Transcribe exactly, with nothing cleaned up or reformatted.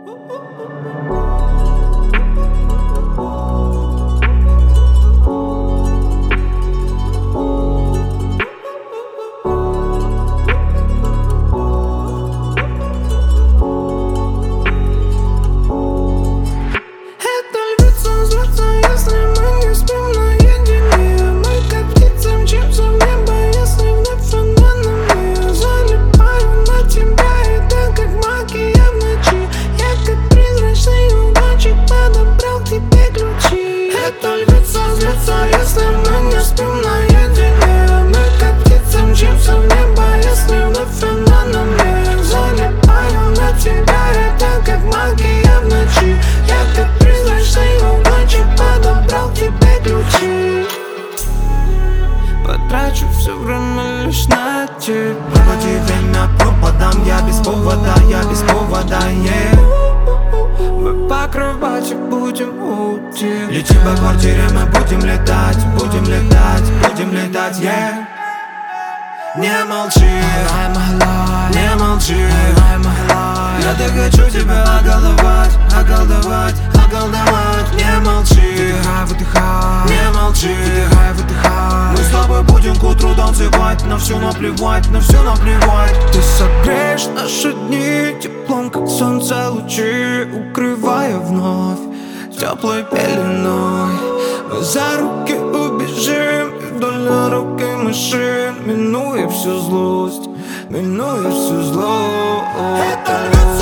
Потрачу все время лишь на тебя. Пропади время пропадам, я без повода, я без повода, yeah. Мы по кровати будем утек. Летим по квартире, мы будем летать, будем летать, будем летать, yeah. Не молчи, не молчи, я так хочу тебя околдовать, околдовать, околдовать. Не молчи, не молчи, мы с тобой будем к утру танцевать. На все наплевать, на все наплевать. Ты согреешь наши дни теплом, как солнце лучи, укрывая вновь теплой пеленой. Мы за руки убежим и вдоль дорог и машин, минуя всю злость, минуя всю злость.